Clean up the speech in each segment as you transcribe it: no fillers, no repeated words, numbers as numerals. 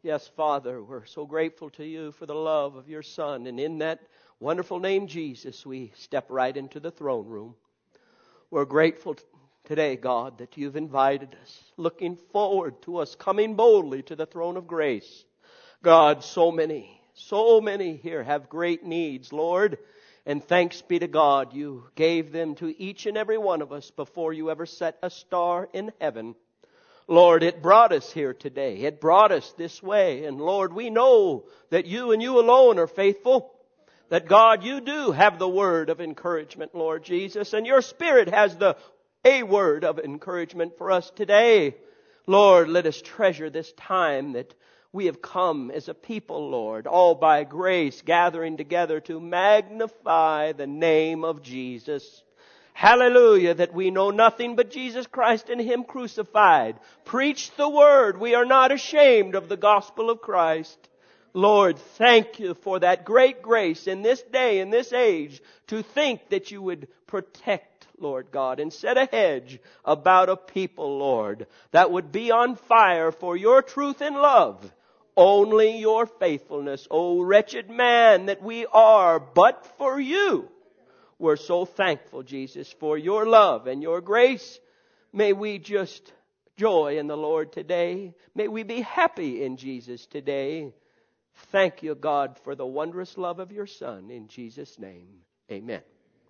Yes, Father, we're so grateful to you for the love of your Son. And in that wonderful name, Jesus, we step right into the throne room. We're grateful today, God, that you've invited us, looking forward to us coming boldly to the throne of grace. God, so many here have great needs, Lord. And thanks be to God, you gave them to each and every one of us before you ever set a star in heaven. Lord, it brought us here today. It brought us this way. And Lord, we know that you and you alone are faithful. That God, you do have the word of encouragement, Lord Jesus. And your Spirit has a word of encouragement for us today. Lord, let us treasure this time that we have come as a people, Lord, all by grace, gathering together to magnify the name of Jesus. Hallelujah, that we know nothing but Jesus Christ and Him crucified. Preach the word. We are not ashamed of the gospel of Christ. Lord, thank you for that great grace in this day, in this age, to think that you would protect, Lord God, and set a hedge about a people, Lord, that would be on fire for your truth and love. Only your faithfulness, O wretched man that we are, but for you. We're so thankful, Jesus, for your love and your grace. May we just joy in the Lord today. May we be happy in Jesus today. Thank you, God, for the wondrous love of your Son. In Jesus' name, amen.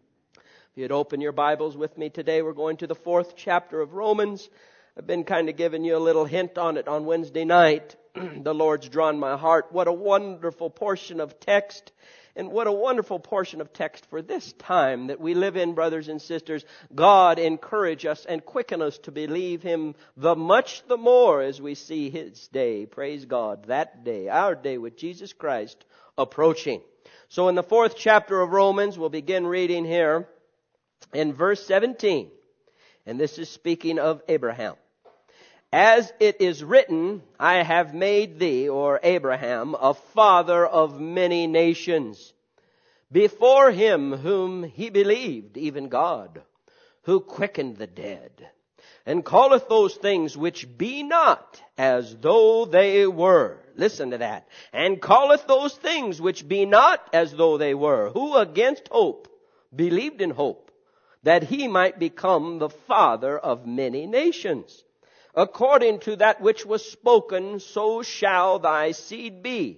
If you'd open your Bibles with me today, we're going to the 4th chapter of Romans. I've been kind of giving you a little hint on it on Wednesday night. The Lord's drawn my heart. What a wonderful portion of text. And what a wonderful portion of text for this time that we live in, brothers and sisters. God encourage us and quicken us to believe Him the much the more as we see His day. Praise God, that day, our day with Jesus Christ approaching. So in the 4th chapter of Romans, we'll begin reading here in verse 17. And this is speaking of Abraham. As it is written, I have made thee, or Abraham, a father of many nations, before him whom he believed, even God, who quickened the dead, and calleth those things which be not as though they were. Listen to that. And calleth those things which be not as though they were, who against hope believed in hope, that he might become the father of many nations. According to that which was spoken, so shall thy seed be.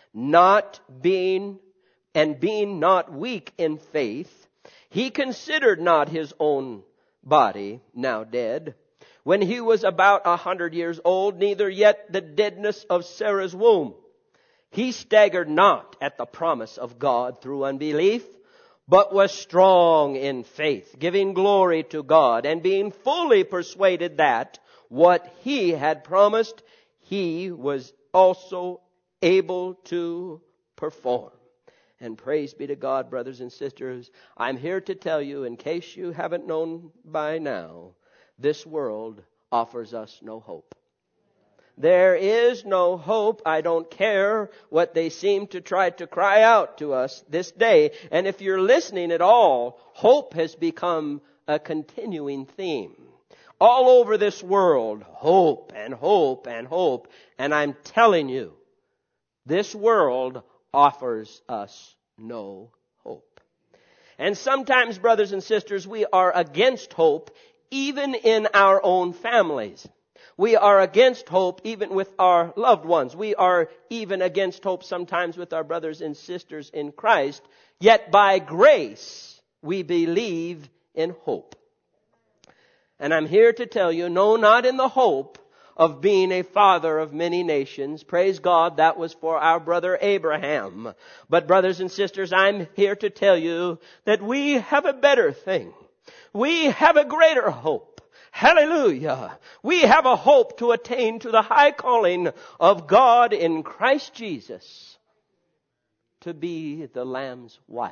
Being not weak in faith, he considered not his own body, now dead, when he was about 100 years old, neither yet the deadness of Sarah's womb. He staggered not at the promise of God through unbelief, but was strong in faith, giving glory to God, and being fully persuaded that what he had promised, he was also able to perform. And praise be to God, brothers and sisters. I'm here to tell you, in case you haven't known by now, this world offers us no hope. There is no hope. I don't care what they seem to try to cry out to us this day. And if you're listening at all, hope has become a continuing theme. All over this world, hope and hope and hope. And I'm telling you, this world offers us no hope. And sometimes, brothers and sisters, we are against hope even in our own families. We are against hope even with our loved ones. We are even against hope sometimes with our brothers and sisters in Christ. Yet by grace, we believe in hope. And I'm here to tell you, no, not in the hope of being a father of many nations. Praise God, that was for our brother Abraham. But brothers and sisters, I'm here to tell you that we have a better thing. We have a greater hope. Hallelujah. We have a hope to attain to the high calling of God in Christ Jesus, to be the Lamb's wife.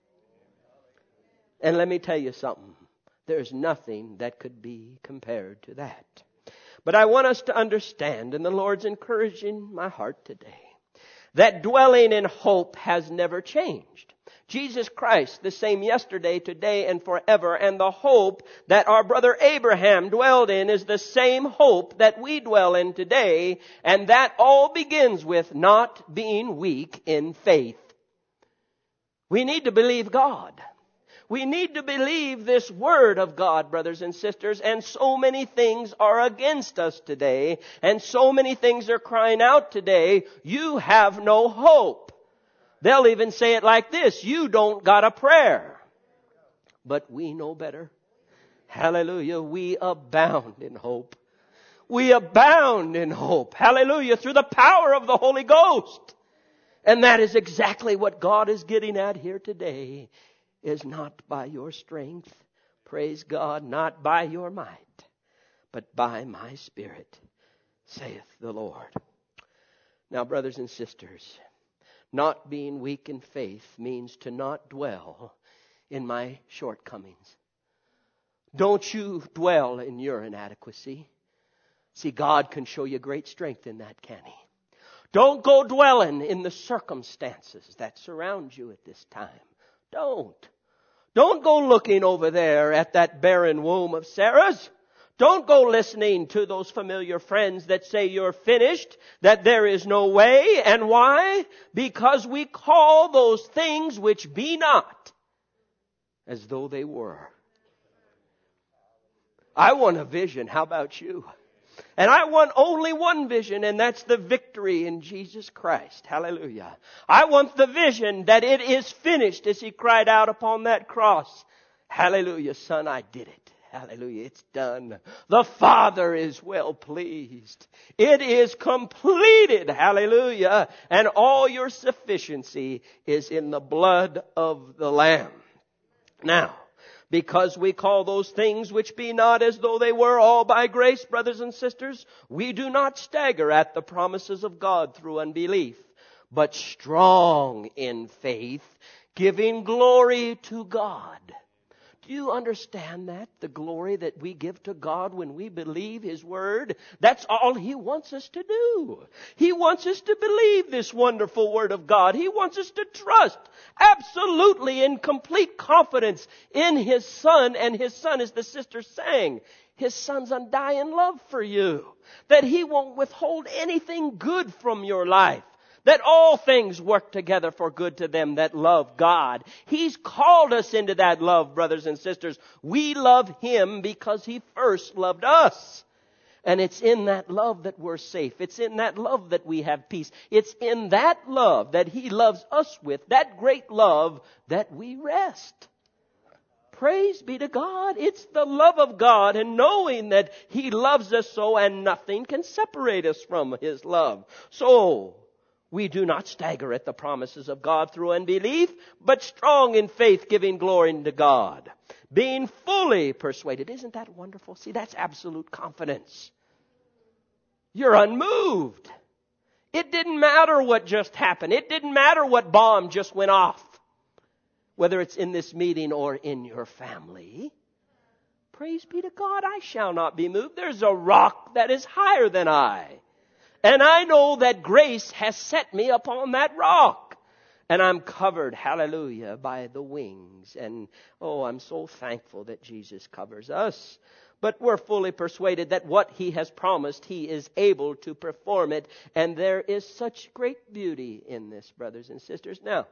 And let me tell you something. There's nothing that could be compared to that. But I want us to understand, and the Lord's encouraging my heart today, that dwelling in hope has never changed. Jesus Christ, the same yesterday, today, and forever. And the hope that our brother Abraham dwelled in is the same hope that we dwell in today. And that all begins with not being weak in faith. We need to believe God. We need to believe this Word of God, brothers and sisters, and so many things are against us today, and so many things are crying out today, you have no hope. They'll even say it like this, you don't got a prayer. But we know better. Hallelujah, we abound in hope. We abound in hope. Hallelujah, through the power of the Holy Ghost. And that is exactly what God is getting at here today. Is not by your strength, praise God, not by your might, but by my Spirit, saith the Lord. Now, brothers and sisters, not being weak in faith means to not dwell in my shortcomings. Don't you dwell in your inadequacy. See, God can show you great strength in that, can He? Don't go dwelling in the circumstances that surround you at this time. Don't go looking over there at that barren womb of Sarah's. Don't go listening to those familiar friends that say you're finished, that there is no way. And why? Because we call those things which be not as though they were. I want a vision. How about you? And I want only one vision, and that's the victory in Jesus Christ. Hallelujah. I want the vision that it is finished as He cried out upon that cross. Hallelujah, Son, I did it. Hallelujah, it's done. The Father is well pleased. It is completed. Hallelujah. And all your sufficiency is in the blood of the Lamb. Now, because we call those things which be not as though they were, all by grace, brothers and sisters, we do not stagger at the promises of God through unbelief, but strong in faith, giving glory to God. Do you understand that? The glory that we give to God when we believe His Word? That's all He wants us to do. He wants us to believe this wonderful Word of God. He wants us to trust absolutely in complete confidence in His Son. And His Son, as the sister sang, His Son's undying love for you. That He won't withhold anything good from your life. That all things work together for good to them that love God. He's called us into that love, brothers and sisters. We love Him because He first loved us. And it's in that love that we're safe. It's in that love that we have peace. It's in that love that He loves us with, that great love, that we rest. Praise be to God. It's the love of God and knowing that He loves us so and nothing can separate us from His love. So, we do not stagger at the promises of God through unbelief, but strong in faith, giving glory to God. Being fully persuaded. Isn't that wonderful? See, that's absolute confidence. You're unmoved. It didn't matter what just happened. It didn't matter what bomb just went off. Whether it's in this meeting or in your family. Praise be to God, I shall not be moved. There's a rock that is higher than I. And I know that grace has set me upon that rock. And I'm covered, hallelujah, by the wings. And, I'm so thankful that Jesus covers us. But we're fully persuaded that what He has promised, He is able to perform it. And there is such great beauty in this, brothers and sisters. Now,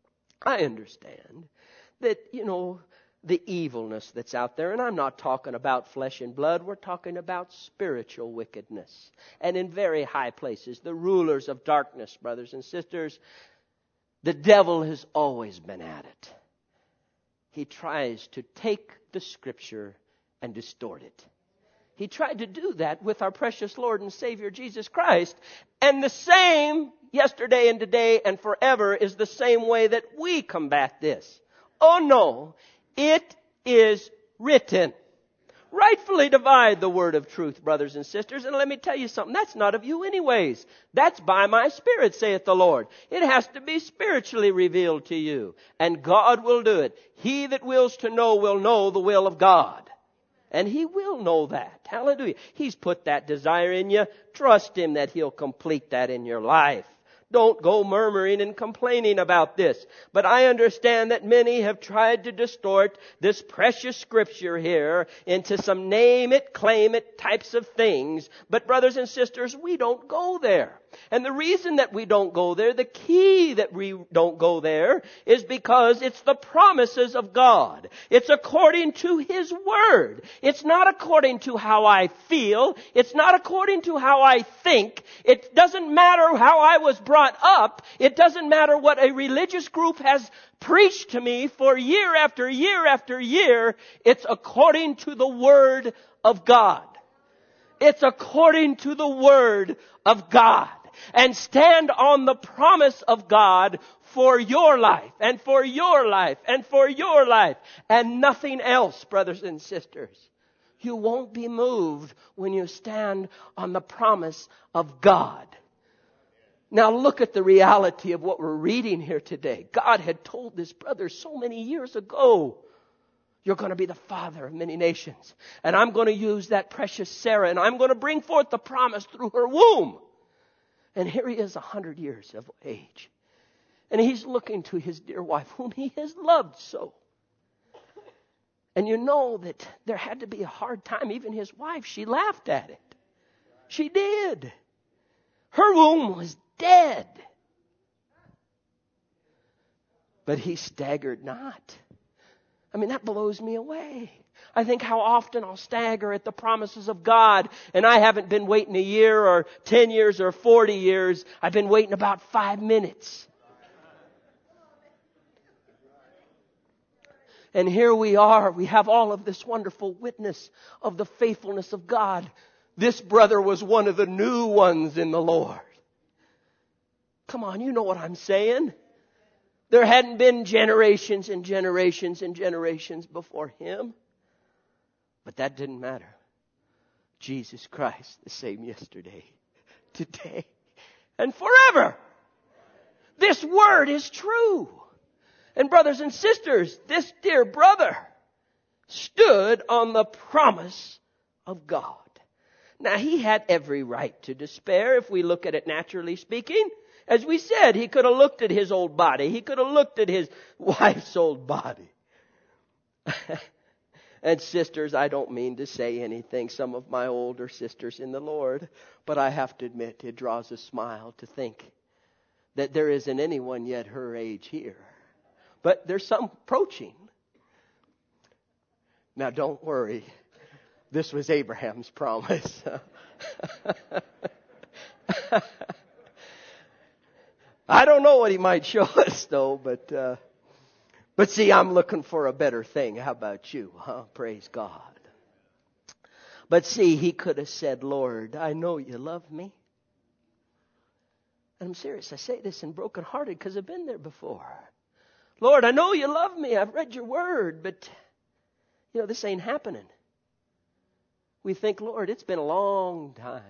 I understand that, the evilness that's out there. And I'm not talking about flesh and blood. We're talking about spiritual wickedness. And in very high places, the rulers of darkness, brothers and sisters, the devil has always been at it. He tries to take the Scripture and distort it. He tried to do that with our precious Lord and Savior Jesus Christ. And the same yesterday and today and forever is the same way that we combat this. Oh no. It is written. Rightfully divide the word of truth, brothers and sisters. And let me tell you something. That's not of you anyways. That's by my Spirit, saith the Lord. It has to be spiritually revealed to you. And God will do it. He that wills to know will know the will of God. And He will know that. Hallelujah. He's put that desire in you. Trust Him that He'll complete that in your life. Don't go murmuring and complaining about this. But I understand that many have tried to distort this precious scripture here into some name it, claim it types of things. But brothers and sisters, we don't go there. And the reason that we don't go there, the key that we don't go there, is because it's the promises of God. It's according to His Word. It's not according to how I feel. It's not according to how I think. It doesn't matter how I was brought up. It doesn't matter what a religious group has preached to me for year after year after year. It's according to the Word of God. It's according to the Word of God. And stand on the promise of God for your life and for your life and for your life and nothing else, brothers and sisters. You won't be moved when you stand on the promise of God. Now look at the reality of what we're reading here today. God had told this brother so many years ago, you're going to be the father of many nations. And I'm going to use that precious Sarah and I'm going to bring forth the promise through her womb. And here he is 100 years of age. And he's looking to his dear wife whom he has loved so. And you know that there had to be a hard time. Even his wife, she laughed at it. She did. Her womb was dead. But he staggered not. I mean, that blows me away. I think how often I'll stagger at the promises of God, and I haven't been waiting a year or 10 years or 40 years. I've been waiting about 5 minutes. And here we are. We have all of this wonderful witness of the faithfulness of God. This brother was one of the new ones in the Lord. Come on, you know what I'm saying. There hadn't been generations and generations and generations before him. But that didn't matter. Jesus Christ, the same yesterday, today, and forever. This word is true. And brothers and sisters, this dear brother stood on the promise of God. Now, he had every right to despair if we look at it naturally speaking. As we said, he could have looked at his old body. He could have looked at his wife's old body. And sisters, I don't mean to say anything, some of my older sisters in the Lord, but I have to admit it draws a smile to think that there isn't anyone yet her age here. But there's some approaching. Now don't worry. This was Abraham's promise. I don't know what he might show us though, but see, I'm looking for a better thing. How about you? Huh? Praise God. But see, he could have said, Lord, I know you love me. And I'm serious. I say this in brokenhearted because I've been there before. Lord, I know you love me. I've read your word, but this ain't happening. We think, Lord, it's been a long time.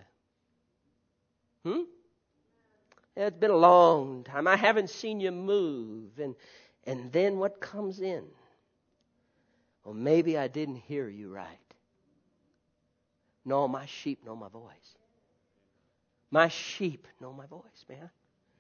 It's been a long time. I haven't seen you move. And then what comes in? Well, maybe I didn't hear you right. No, my sheep know my voice. My sheep know my voice, man.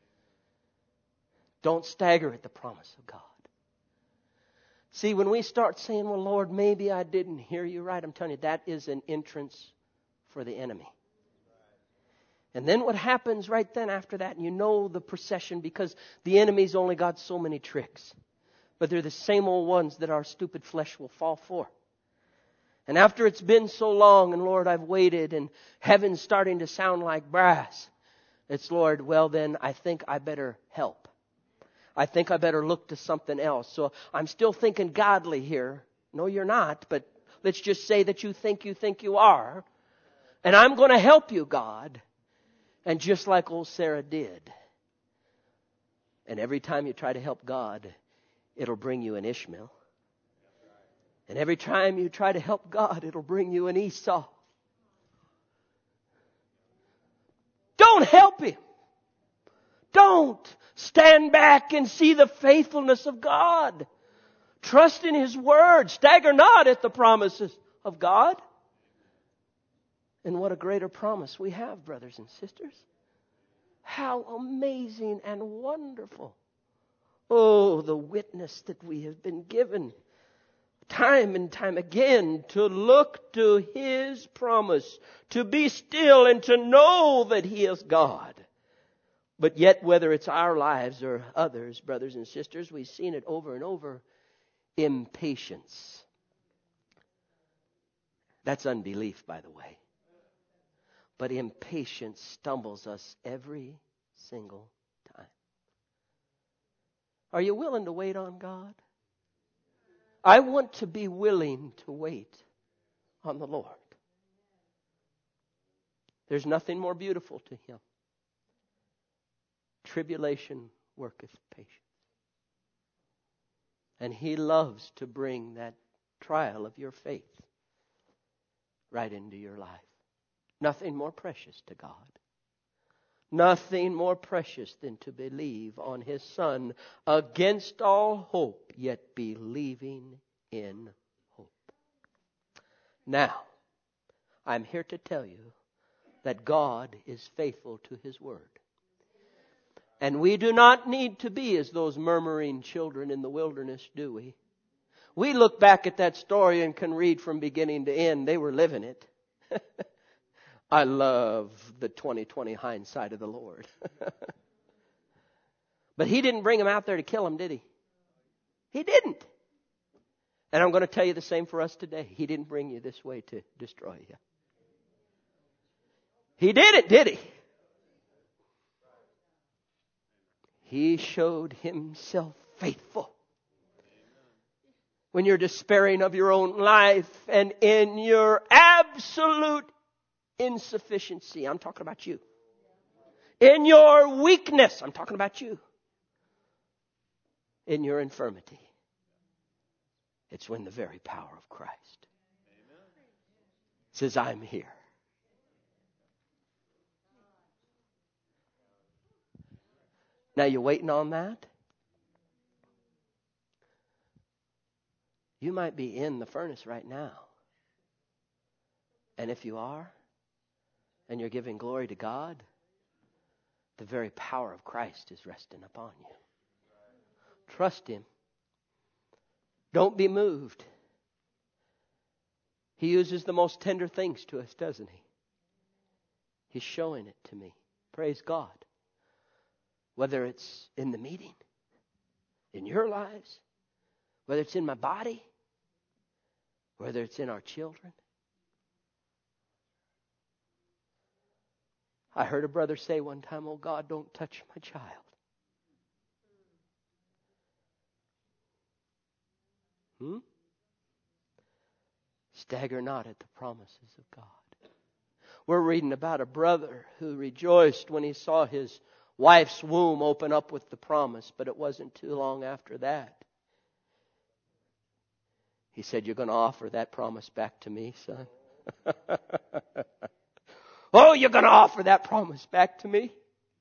Don't stagger at the promise of God. See, when we start saying, well, Lord, maybe I didn't hear you right, I'm telling you, that is an entrance for the enemy. And then what happens right then after that, and you know the procession, because the enemy's only got so many tricks. But they're the same old ones that our stupid flesh will fall for. And after it's been so long, and Lord, I've waited, and heaven's starting to sound like brass, it's, Lord, well then, I think I better help. I think I better look to something else. So I'm still thinking godly here. No, you're not, but let's just say that you think you are. And I'm going to help you, God. And just like old Sarah did. And every time you try to help God, it'll bring you an Ishmael. And every time you try to help God, it'll bring you an Esau. Don't help him. Don't stand back and see the faithfulness of God. Trust in His word. Stagger not at the promises of God. And what a greater promise we have, brothers and sisters. How amazing and wonderful. Oh, the witness that we have been given time and time again to look to His promise, to be still and to know that He is God. But yet, whether it's our lives or others, brothers and sisters, we've seen it over and over. Impatience. That's unbelief, by the way. But impatience stumbles us every single time. Are you willing to wait on God? I want to be willing to wait on the Lord. There's nothing more beautiful to Him. Tribulation worketh patience. And He loves to bring that trial of your faith right into your life. Nothing more precious to God. Nothing more precious than to believe on His Son against all hope, yet believing in hope. Now, I'm here to tell you that God is faithful to His Word. And we do not need to be as those murmuring children in the wilderness, do we? We look back at that story and can read from beginning to end. They were living it. I love the 20/20 hindsight of the Lord. But He didn't bring them out there to kill them, did He? He didn't. And I'm going to tell you the same for us today. He didn't bring you this way to destroy you. He didn't, did He? He showed Himself faithful. When you're despairing of your own life and in your absolute insufficiency, I'm talking about you. In your weakness, I'm talking about you. In your infirmity, it's when the very power of Christ says, I'm here. Now, you waiting on that? You might be in the furnace right now. And if you are, and you're giving glory to God, the very power of Christ is resting upon you. Trust Him. Don't be moved. He uses the most tender things to us, doesn't He? He's showing it to me. Praise God. Whether it's in the meeting, in your lives, whether it's in my body, whether it's in our children. I heard a brother say one time, oh God, don't touch my child. Stagger not at the promises of God. We're reading about a brother who rejoiced when he saw his wife's womb open up with the promise, but it wasn't too long after that. He said, you're going to offer that promise back to me, son? Oh, you're going to offer that promise back to me?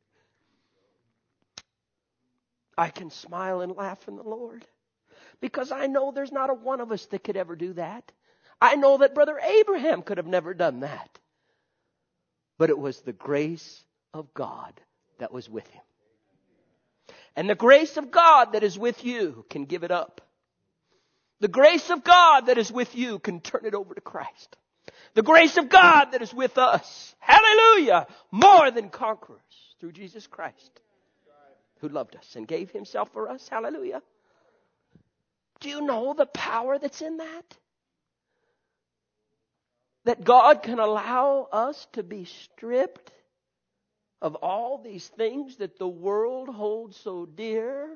I can smile and laugh in the Lord because I know there's not a one of us that could ever do that. I know that Brother Abraham could have never done that. But it was the grace of God that was with him. And the grace of God that is with you can give it up. The grace of God that is with you can turn it over to Christ. The grace of God that is with us, hallelujah, more than conquerors through Jesus Christ, who loved us and gave Himself for us, hallelujah. Do you know the power that's in that? That God can allow us to be stripped of all these things that the world holds so dear.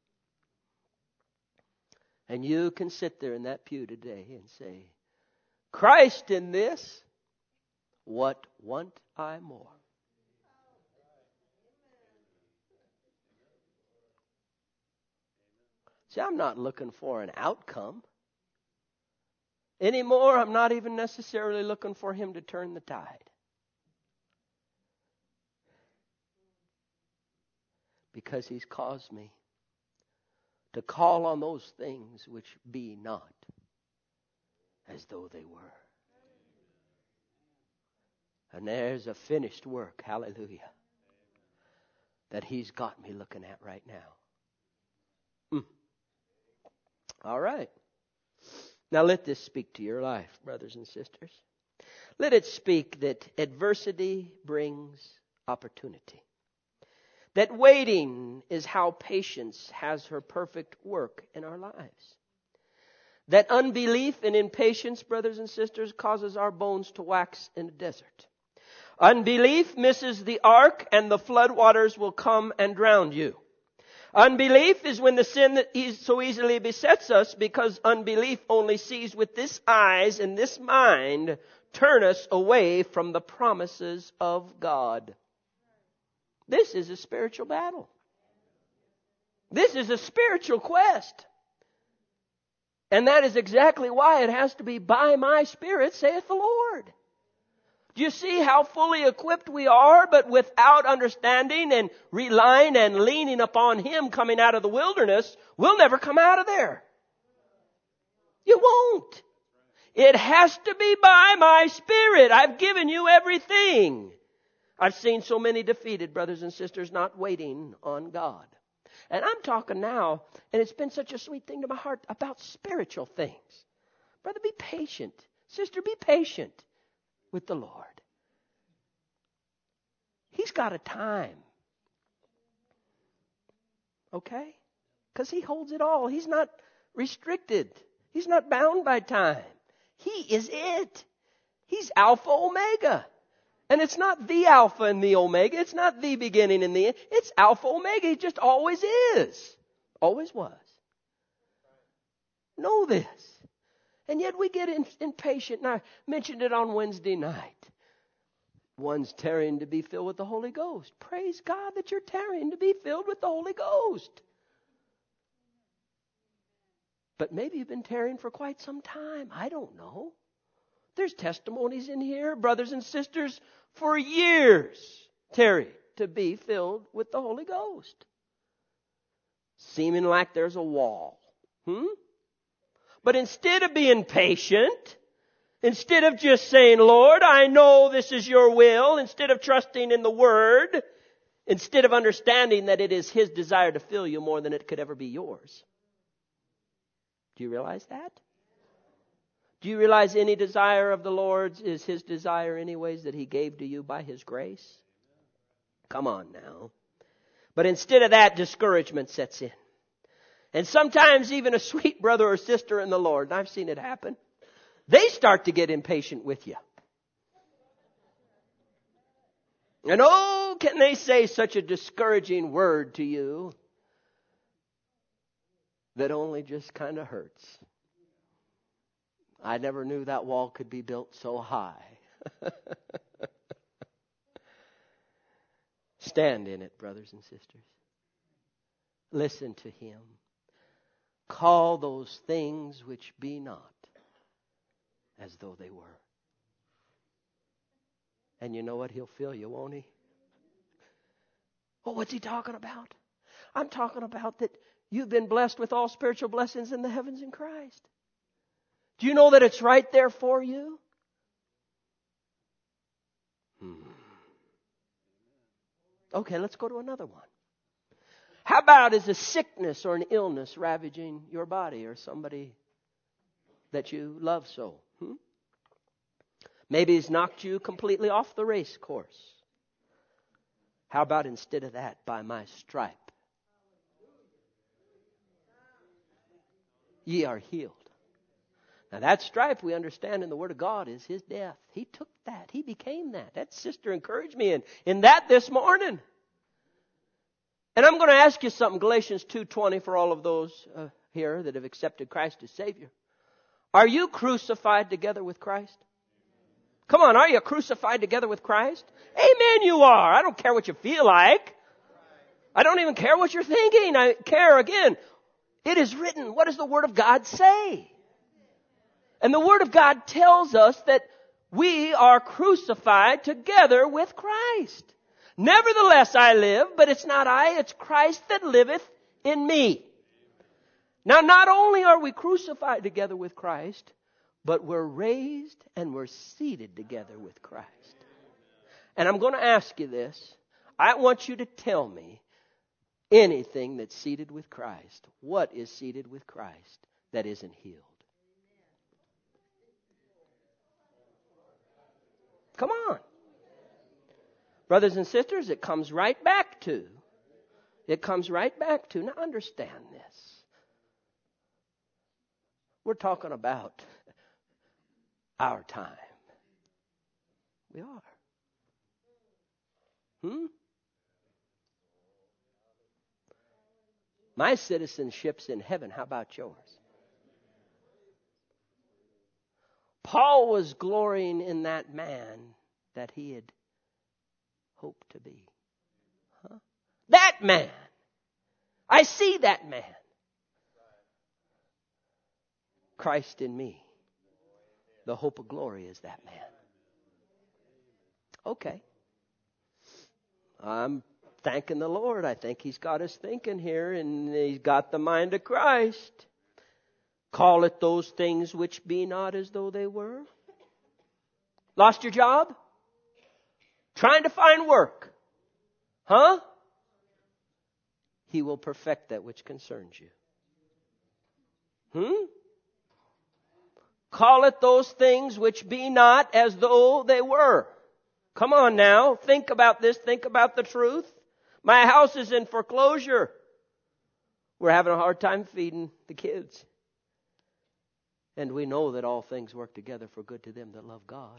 And you can sit there in that pew today and say, Christ in this, what want I more? See, I'm not looking for an outcome. Anymore, I'm not even necessarily looking for Him to turn the tide. Because He's caused me to call on those things which be not as though they were. And there's a finished work, hallelujah, that He's got me looking at right now. All right. Now let this speak to your life, brothers and sisters. Let it speak that adversity brings opportunity. That waiting is how patience has her perfect work in our lives. That unbelief and impatience, brothers and sisters, causes our bones to wax in the desert. Unbelief misses the ark and the floodwaters will come and drown you. Unbelief is when the sin that so easily besets us, because unbelief only sees with this eyes and this mind, turn us away from the promises of God. This is a spiritual battle. This is a spiritual quest. And that is exactly why it has to be by my Spirit, saith the Lord. Do you see how fully equipped we are, but without understanding and relying and leaning upon Him coming out of the wilderness, we'll never come out of there. You won't. It has to be by my Spirit. I've given you everything. I've seen so many defeated brothers and sisters not waiting on God. And I'm talking now, and it's been such a sweet thing to my heart, about spiritual things. Brother, be patient. Sister, be patient with the Lord. He's got a time. Okay? Because He holds it all. He's not restricted. He's not bound by time. He is it. He's Alpha Omega. And it's not the Alpha and the Omega. It's not the beginning and the end. It's Alpha Omega. He just always is. Always was. Know this. And yet we get impatient. And I mentioned it on Wednesday night. One's tarrying to be filled with the Holy Ghost. Praise God that you're tarrying to be filled with the Holy Ghost. But maybe you've been tarrying for quite some time. I don't know. There's testimonies in here, brothers and sisters, for years tarry to be filled with the Holy Ghost. Seeming like there's a wall. But instead of being patient, instead of just saying, Lord, I know this is your will, instead of trusting in the Word, instead of understanding that it is His desire to fill you more than it could ever be yours. Do you realize that? Do you realize any desire of the Lord's is His desire anyways that He gave to you by His grace? Come on now. But instead of that, discouragement sets in. And sometimes even a sweet brother or sister in the Lord, and I've seen it happen, they start to get impatient with you. And oh, can they say such a discouraging word to you that only just kind of hurts. I never knew that wall could be built so high. Stand in it, brothers and sisters. Listen to Him. Call those things which be not as though they were. And you know what? He'll fill you, won't He? Well, what's He talking about? I'm talking about that you've been blessed with all spiritual blessings in the heavens in Christ. Do you know that it's right there for you? Okay, let's go to another one. How about is a sickness or an illness ravaging your body or somebody that you love so? Maybe it's knocked you completely off the race course. How about instead of that, by my stripe, ye are healed. Now that stripe we understand in the Word of God is His death. He took that. He became that. That sister encouraged me in that this morning. And I'm going to ask you something. Galatians 2:20 for all of those here that have accepted Christ as Savior. Are you crucified together with Christ? Come on, are you crucified together with Christ? Amen, you are. I don't care what you feel like. I don't even care what you're thinking. I care, again, it is written. What does the Word of God say? And the Word of God tells us that we are crucified together with Christ. Nevertheless I live, but it's not I, it's Christ that liveth in me. Now not only are we crucified together with Christ, but we're raised and we're seated together with Christ. And I'm going to ask you this. I want you to tell me anything that's seated with Christ. What is seated with Christ that isn't healed? Come on. Brothers and sisters, it comes right back to. Now understand this. We're talking about our time. We are. My citizenship's in heaven. How about yours? Paul was glorying in that man that he had hoped to be. That man. I see that man. Christ in me. The hope of glory is that man. Okay. I'm thanking the Lord. I think He's got us thinking here, and He's got the mind of Christ. Call it those things which be not as though they were. Lost your job? Trying to find work? He will perfect that which concerns you. Call it those things which be not as though they were. Come on now. Think about this. Think about the truth. My house is in foreclosure. We're having a hard time feeding the kids. And we know that all things work together for good to them that love God.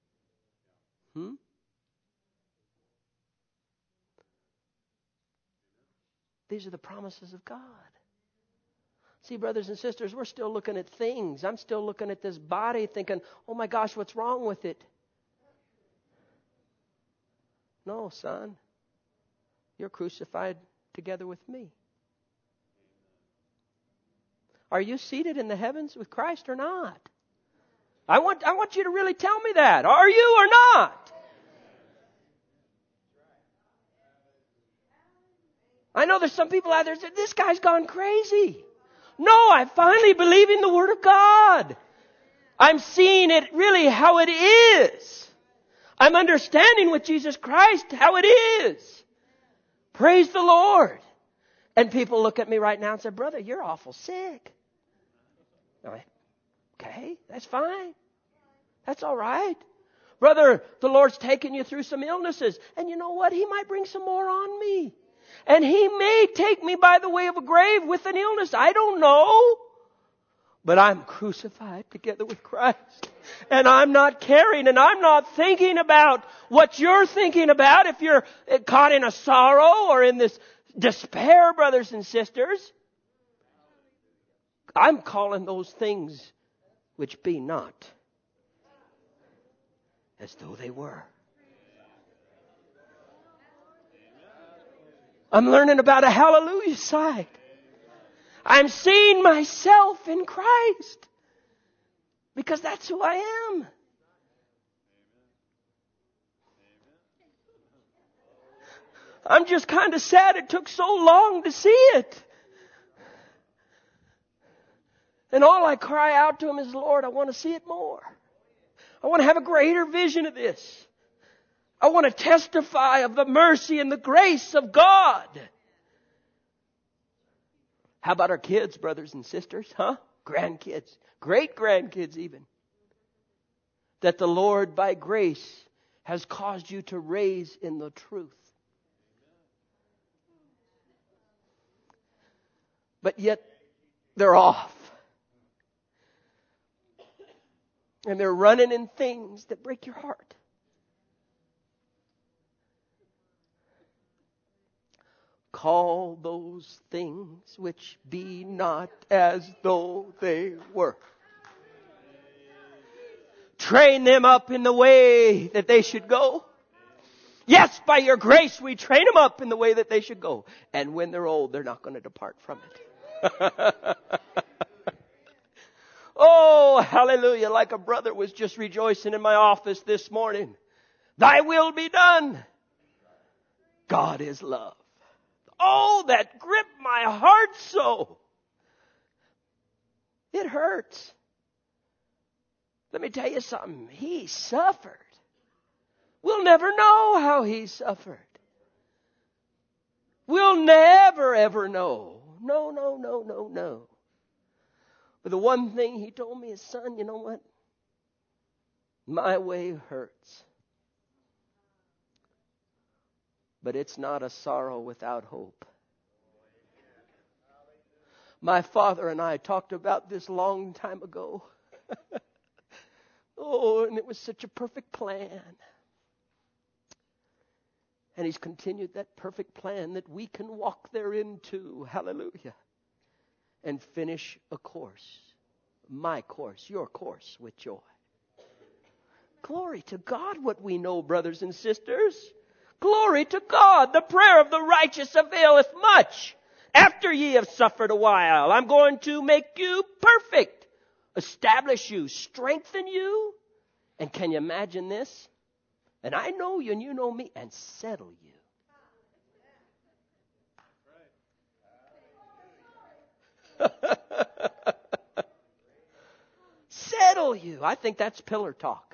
These are the promises of God. See, brothers and sisters, we're still looking at things. I'm still looking at this body thinking, oh my gosh, what's wrong with it? No, son. You're crucified together with me. Are you seated in the heavens with Christ or not? I want you to really tell me that. Are you or not? I know there's some people out there that say, this guy's gone crazy. No, I'm finally believing the Word of God. I'm seeing it really how it is. I'm understanding with Jesus Christ how it is. Praise the Lord. And people look at me right now and say, brother, you're awful sick. Okay, that's fine. That's all right. Brother, the Lord's taken you through some illnesses. And you know what? He might bring some more on me. And He may take me by the way of a grave with an illness. I don't know. But I'm crucified together with Christ. And I'm not caring and I'm not thinking about what you're thinking about if you're caught in a sorrow or in this despair, brothers and sisters. I'm calling those things which be not as though they were. I'm learning about a hallelujah side. I'm seeing myself in Christ because that's who I am. I'm just kind of sad it took so long to see it. And all I cry out to Him is, Lord, I want to see it more. I want to have a greater vision of this. I want to testify of the mercy and the grace of God. How about our kids, brothers and sisters? Grandkids. Great-grandkids even. That the Lord, by grace, has caused you to raise in the truth. But yet, they're off. And they're running in things that break your heart. Call those things which be not as though they were. Train them up in the way that they should go. Yes, by your grace we train them up in the way that they should go. And when they're old, they're not going to depart from it. Oh, hallelujah. Like a brother was just rejoicing in my office this morning. Thy will be done. God is love. Oh, that gripped my heart so. It hurts. Let me tell you something. He suffered. We'll never know how He suffered. We'll never, ever know. No, no, no, no, no. But the one thing he told me is, son, you know what? My way hurts. But it's not a sorrow without hope. My father and I talked about this long time ago. Oh, and it was such a perfect plan. And he's continued that perfect plan that we can walk therein too. Hallelujah. And finish a course. My course, your course with joy. Glory to God what we know, brothers and sisters. Glory to God. The prayer of the righteous availeth much. After ye have suffered a while, I'm going to make you perfect. Establish you, strengthen you. And can you imagine this? And I know you and you know me, and settle you. Settle you. I think that's pillar talk.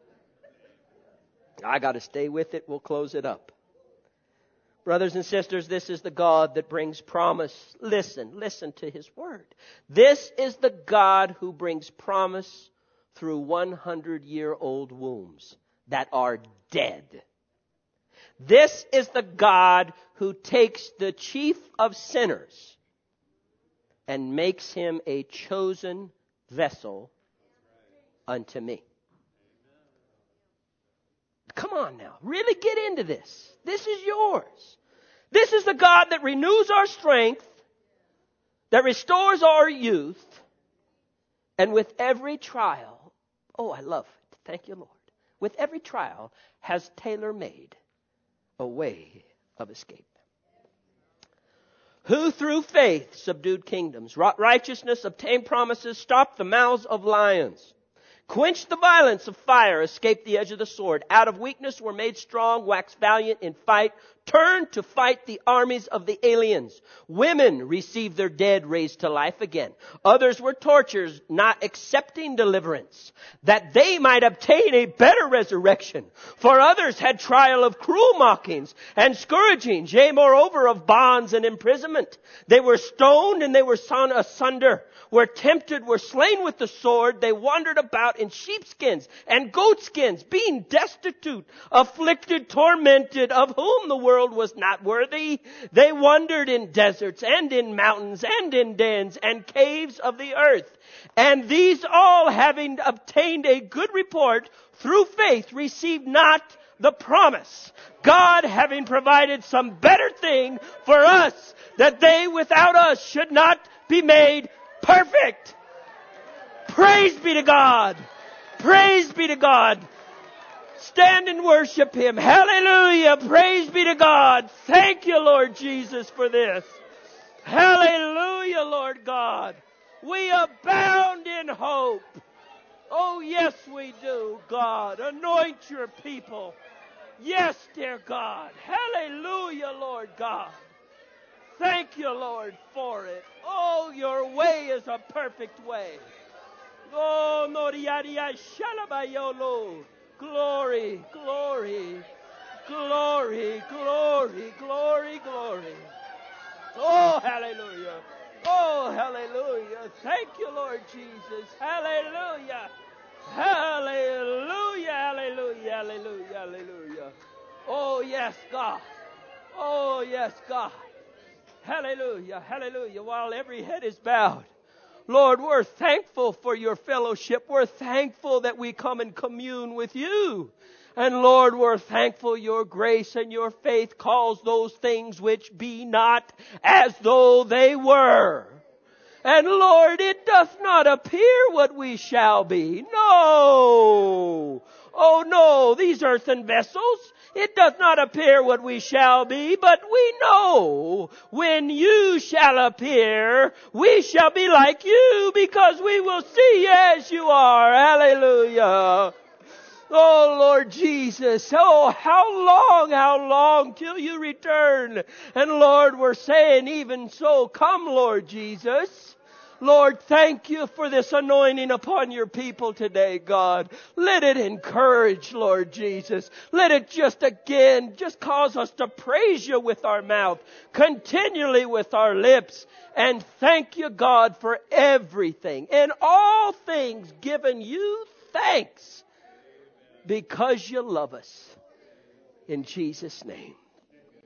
I got to stay with it. We'll close it up. Brothers and sisters, this is the God that brings promise. Listen to His word. This is the God who brings promise through 100-year-old wombs that are dead. This is the God who takes the chief of sinners and makes him a chosen vessel unto me. Come on now. Really get into this. This is yours. This is the God that renews our strength, that restores our youth, and with every trial, oh, I love it. Thank you, Lord. With every trial has tailor-made a way of escape. Who through faith subdued kingdoms, wrought righteousness, obtained promises, stopped the mouths of lions, quenched the violence of fire, escaped the edge of the sword. Out of weakness were made strong, waxed valiant in fight, turned to fight the armies of the aliens. Women received their dead raised to life again. Others were tortured, not accepting deliverance, that they might obtain a better resurrection. For others had trial of cruel mockings and scourgings, yea, moreover, of bonds and imprisonment. They were stoned and they were sawn asunder. Were tempted, were slain with the sword. They wandered about in sheepskins and goatskins, being destitute, afflicted, tormented, of whom the world was not worthy. They wandered in deserts and in mountains and in dens and caves of the earth. And these all, having obtained a good report through faith, received not the promise. God having provided some better thing for us, that they without us should not be made perfect. Praise be to God. Praise be to God. Stand and worship Him. Hallelujah. Praise be to God. Thank you, Lord Jesus, for this. Hallelujah, Lord God. We abound in hope. Oh, yes, we do, God. Anoint your people. Yes, dear God. Hallelujah, Lord God. Thank you, Lord, for it. Oh, your way is a perfect way. Oh, Noriaria Shalabayolo. Glory, glory, glory, glory, glory, glory. Oh, hallelujah. Oh, hallelujah. Thank you, Lord Jesus. Hallelujah. Hallelujah, hallelujah, hallelujah, hallelujah. Oh, yes, God. Oh, yes, God. Hallelujah, hallelujah. While every head is bowed, Lord, we're thankful for your fellowship. We're thankful that we come and commune with you. And Lord, we're thankful your grace and your faith calls those things which be not as though they were. And Lord, it doth not appear what we shall be. No. Oh no, these earthen vessels, it doth not appear what we shall be, but we know when you shall appear, we shall be like you because we will see you as you are. Hallelujah. Oh, Lord Jesus. Oh, how long till you return? And Lord, we're saying even so, come, Lord Jesus. Lord, thank you for this anointing upon your people today, God. Let it encourage, Lord Jesus. Let it just cause us to praise you with our mouth, continually with our lips. And thank you, God, for everything. In all things, giving you thanks because you love us. In Jesus' name.